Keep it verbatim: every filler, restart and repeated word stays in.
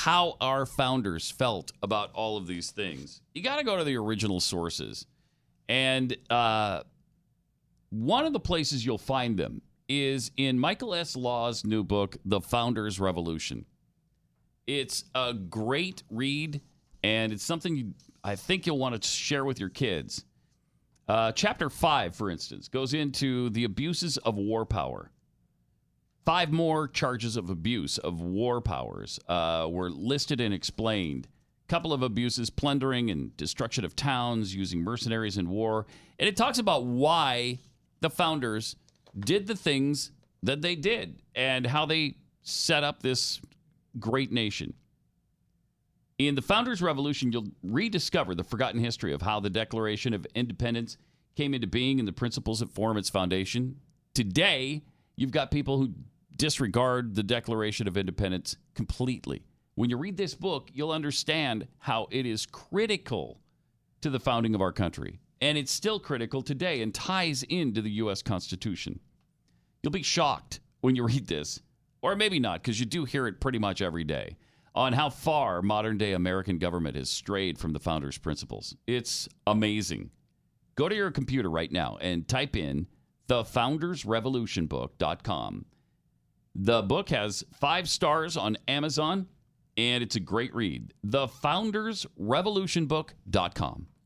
how our founders felt about all of these things, you got to go to the original sources. And uh, one of the places you'll find them is in Michael S. Law's new book, The Founders Revolution. It's a great read, and it's something you, I think you'll want to share with your kids. Uh, chapter five, for instance, goes into the abuses of war power. Five more charges of abuse of war powers uh, were listed and explained. A couple of abuses, plundering and destruction of towns, using mercenaries in war. And it talks about why the founders did the things that they did and how they set up this great nation. In the Founders Revolution, you'll rediscover the forgotten history of how the Declaration of Independence came into being and the principles that form its foundation. Today, you've got people who disregard the Declaration of Independence completely. When you read this book, you'll understand how it is critical to the founding of our country. And it's still critical today and ties into the U S Constitution. You'll be shocked when you read this, or maybe not, because you do hear it pretty much every day, on how far modern-day American government has strayed from the founders' principles. It's amazing. Go to your computer right now and type in the founders revolution book dot com. The book has five stars on Amazon, and it's a great read. the founders revolution book dot com.